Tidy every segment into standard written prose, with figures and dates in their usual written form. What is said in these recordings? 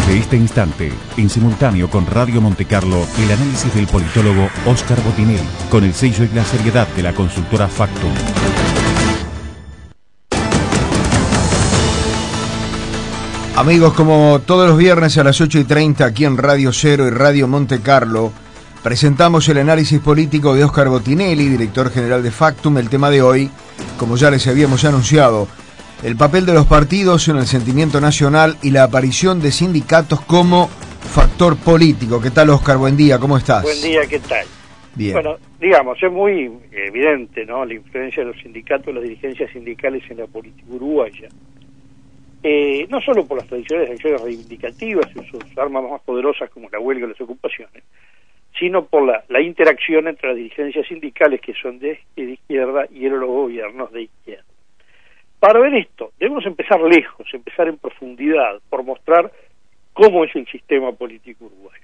Desde este instante, en simultáneo con Radio Montecarlo, el análisis del politólogo Óscar Botinelli, con el sello y la seriedad de la consultora Factum. Amigos, como todos los viernes a las 8:30 aquí en Radio Cero y Radio Montecarlo, presentamos el análisis político de Óscar Botinelli, director general de Factum. El tema de hoy, como ya les habíamos anunciado, el papel de los partidos en el sentimiento nacional y la aparición de sindicatos como factor político. ¿Qué tal, Óscar? Buen día, ¿cómo estás? Buen día, ¿qué tal? Bien. Bueno, digamos, es muy evidente, ¿no?, la influencia de los sindicatos, las dirigencias sindicales en la política uruguaya. No solo por las tradicionales acciones reivindicativas y sus armas más poderosas como la huelga y las ocupaciones, sino por la interacción entre las dirigencias sindicales que son de izquierda y los gobiernos de izquierda. Para ver esto, debemos empezar lejos, empezar en profundidad, por mostrar cómo es el sistema político uruguayo.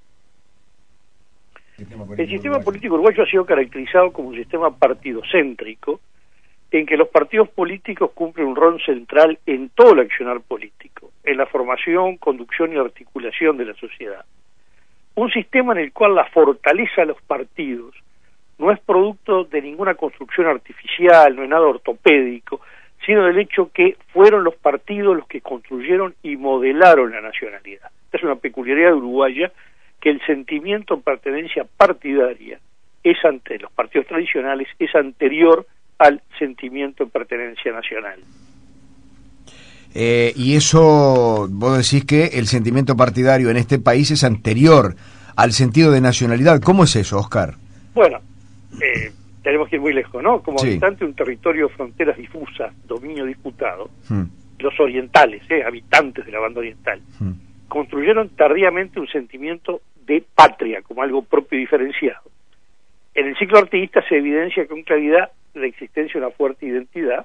El sistema político uruguayo ha sido caracterizado como un sistema partidocéntrico, en que los partidos políticos cumplen un rol central en todo el accionar político, en la formación, conducción y articulación de la sociedad. Un sistema en el cual la fortaleza de los partidos no es producto de ninguna construcción artificial, no es nada ortopédico, sino del hecho que fueron los partidos los que construyeron y modelaron la nacionalidad. Esta es una peculiaridad uruguaya, que el sentimiento de pertenencia partidaria es ante los partidos tradicionales, es anterior al sentimiento de pertenencia nacional. Y eso, vos decís que el sentimiento partidario en este país es anterior al sentido de nacionalidad. ¿Cómo es eso, Óscar? Bueno, tenemos que ir muy lejos, ¿no? Como sí. habitante de un territorio de fronteras difusas, dominio disputado, los orientales, habitantes de la banda oriental, construyeron tardíamente un sentimiento de patria como algo propio y diferenciado. En el ciclo artiguista se evidencia con claridad la existencia de una fuerte identidad,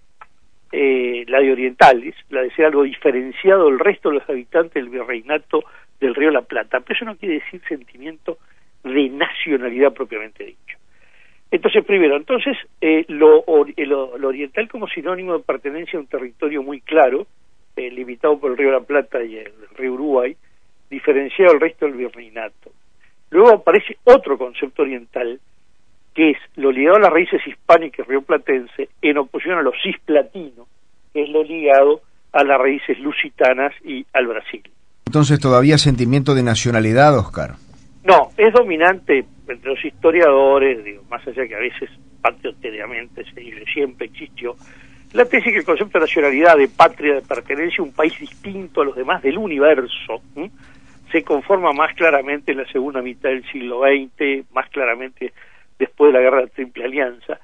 la de orientales, la de ser algo diferenciado del resto de los habitantes del virreinato del Río de la Plata, pero eso no quiere decir sentimiento de nacionalidad propiamente dicho. Entonces, primero, lo oriental como sinónimo de pertenencia a un territorio muy claro, limitado por el Río de la Plata y el río Uruguay, diferenciado del resto del virreinato. Luego aparece otro concepto oriental, que es lo ligado a las raíces hispánicas rioplatense, en oposición a lo cisplatino, que es lo ligado a las raíces lusitanas y al Brasil. Entonces, ¿todavía sentimiento de nacionalidad, Óscar? No, es dominante entre los historiadores, digo, más allá que a veces patriotariamente se dice, siempre existió la tesis que el concepto de nacionalidad, de patria, de pertenencia a un país distinto a los demás del universo, se conforma más claramente en la segunda mitad del siglo XX, más claramente después de la Guerra de la Triple Alianza,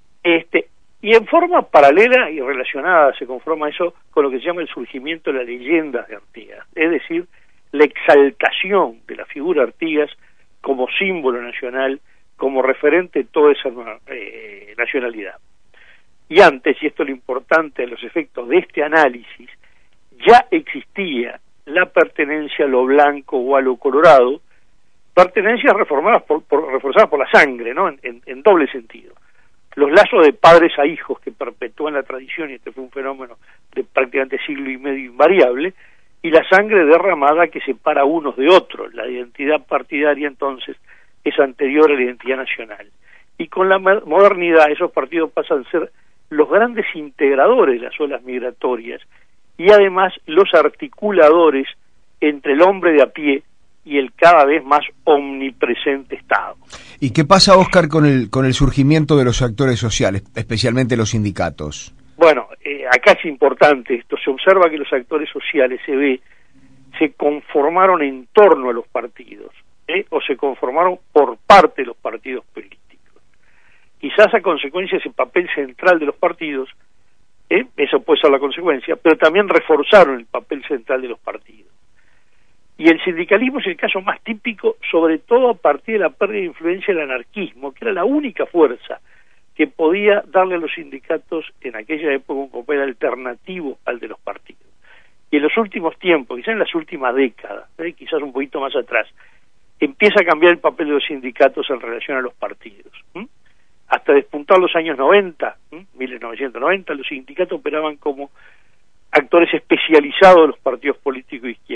y en forma paralela y relacionada se conforma eso con lo que se llama el surgimiento de la leyenda de Artigas, es decir, la exaltación de la figura Artigas como símbolo nacional, como referente de toda esa nacionalidad. Y antes, y esto es lo importante de los efectos de este análisis, ya existía la pertenencia a lo blanco o a lo colorado, pertenencias reforzadas por la sangre, ¿no? En doble sentido. Los lazos de padres a hijos que perpetúan la tradición, y este fue un fenómeno de prácticamente siglo y medio invariable, y la sangre derramada que separa unos de otros. La identidad partidaria entonces es anterior a la identidad nacional. Y con la modernidad esos partidos pasan a ser los grandes integradores de las olas migratorias y además los articuladores entre el hombre de a pie y el cada vez más omnipresente Estado. ¿Y qué pasa, Óscar, con el surgimiento de los actores sociales, especialmente los sindicatos? Bueno, acá es importante esto. Se observa que los actores sociales, se conformaron en torno a los partidos, o se conformaron por parte de los partidos políticos. Quizás a consecuencia de ese papel central de los partidos, eso puede ser la consecuencia, pero también reforzaron el papel central de los partidos. Y el sindicalismo es el caso más típico, sobre todo a partir de la pérdida de influencia del anarquismo, que era la única fuerza que podía darle a los sindicatos en aquella época un papel alternativo al de los partidos. Y en los últimos tiempos, quizás en las últimas décadas, quizás un poquito más atrás, empieza a cambiar el papel de los sindicatos en relación a los partidos. Hasta despuntar los años 90, 1990, los sindicatos operaban como actores especializados de los partidos políticos de izquierda.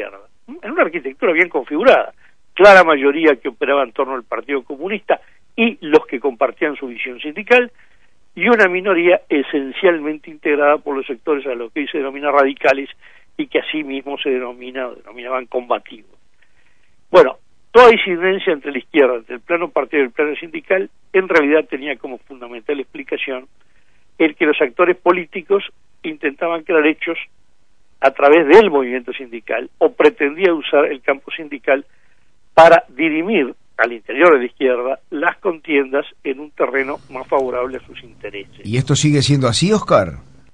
en una arquitectura bien configurada, clara mayoría que operaba en torno al Partido Comunista y los que compartían su visión sindical, y una minoría esencialmente integrada por los sectores a los que hoy se denomina radicales y que así mismo se denominaban combativos. Bueno, toda disidencia entre la izquierda, entre el plano partidario y el plano sindical, en realidad tenía como fundamental explicación el que los actores políticos intentaban crear hechos a través del movimiento sindical o pretendía usar el campo sindical para dirimir al interior de la izquierda las contiendas en un terreno más favorable a sus intereses. ¿Y esto sigue siendo así, Oscar?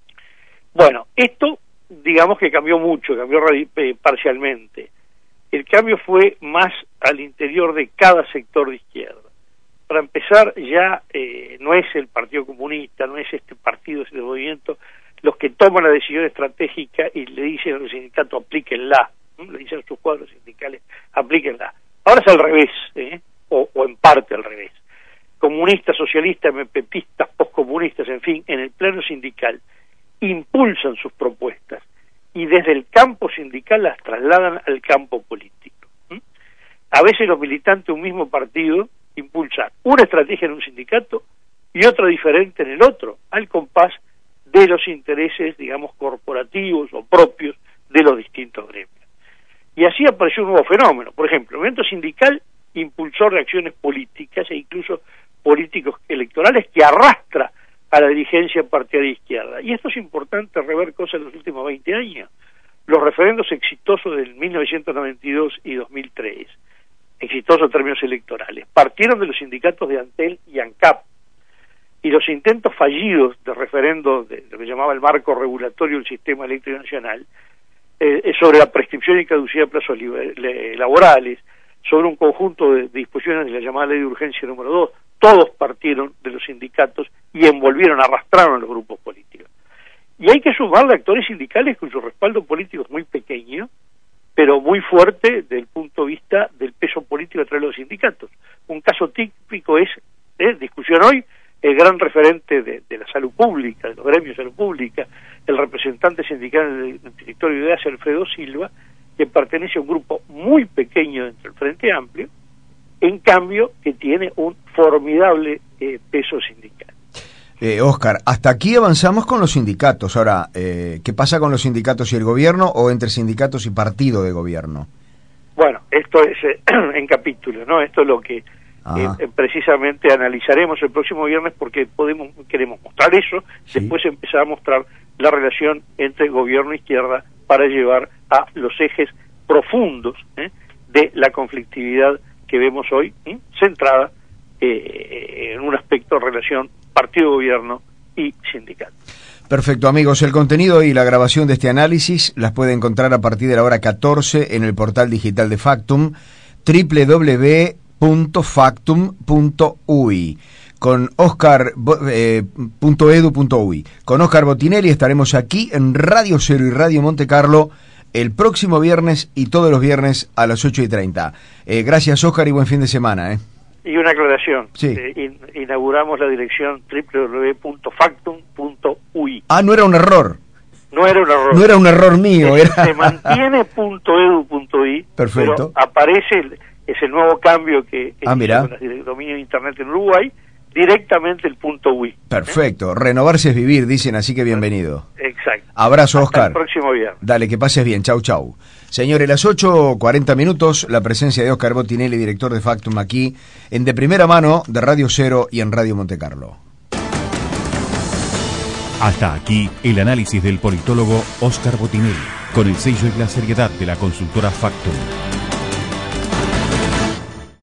Bueno, esto digamos que cambió mucho, cambió parcialmente. El cambio fue más al interior de cada sector de izquierda. Para empezar, ya no es el Partido Comunista, no es este partido, este movimiento, los que toman la decisión estratégica y le dicen a los sindicatos aplíquenla, le dicen a sus cuadros sindicales aplíquenla. Ahora es al revés, o en parte al revés. Comunistas, socialistas, pepistas, postcomunistas, en fin, en el plano sindical, impulsan sus propuestas y desde el campo sindical las trasladan al campo político. A veces los militantes de un mismo partido impulsan una estrategia en un sindicato y otra diferente en el otro, al compás de los intereses, digamos, corporativos o propios de los distintos gremios. Y así apareció un nuevo fenómeno. Por ejemplo, el movimiento sindical impulsó reacciones políticas e incluso políticos electorales que arrastra a la dirigencia partidaria izquierda. Y esto es importante rever cosas en los últimos 20 años. Los referendos exitosos del 1992 y 2003, exitosos en términos electorales, partieron de los sindicatos de Antel y ANCAP, y los intentos fallidos de referendo de lo que llamaba el marco regulatorio del sistema eléctrico nacional, sobre la prescripción y caducidad de plazos laborales, sobre un conjunto de disposiciones de la llamada ley de urgencia número 2, todos partieron de los sindicatos y arrastraron a los grupos políticos. Y hay que sumarle actores sindicales cuyo respaldo político es muy pequeño, pero muy fuerte desde el punto de vista del peso político a través de los sindicatos. Un caso típico es, discusión hoy, el gran referente de la salud pública, de los gremios de salud pública, el representante sindical en el territorio de Asia, Alfredo Silva, que pertenece a un grupo muy pequeño dentro del Frente Amplio, en cambio que tiene un formidable peso sindical. Oscar, hasta aquí avanzamos con los sindicatos. Ahora, ¿qué pasa con los sindicatos y el gobierno o entre sindicatos y partido de gobierno? Bueno, esto es en capítulo, ¿no? Esto es lo que precisamente analizaremos el próximo viernes porque queremos mostrar eso, ¿sí? Después empezar a mostrar la relación entre gobierno e izquierda para llevar a los ejes profundos de la conflictividad que vemos hoy, centrada en un aspecto de relación partido-gobierno y sindicato. Perfecto, amigos. El contenido y la grabación de este análisis las puede encontrar a partir de la hora 14 en el portal digital de Factum, www.factum.uy. Con Oscar.edu.uy. Con Oscar Botinelli estaremos aquí en Radio Cero y Radio Monte Carlo el próximo viernes y todos los viernes a las 8:30. Gracias, Oscar, y buen fin de semana. Y una aclaración. Sí. Inauguramos la dirección www.factum.uy. Ah, no era un error. No era un error. No era un error mío. Se mantiene .edu.uy. Perfecto. Pero aparece ese nuevo cambio que mira. con el dominio de Internet en Uruguay, directamente el .uy. Perfecto. Renovarse es vivir, dicen, así que bienvenido. Exacto. Abrazo, Oscar. Hasta el próximo viernes. Dale, que pases bien. Chau, chau. Señores, las 8:40, la presencia de Oscar Botinelli, director de Factum, aquí en De Primera Mano de Radio Cero y en Radio Monte Carlo. Hasta aquí el análisis del politólogo Oscar Botinelli, con el sello y la seriedad de la consultora Factum.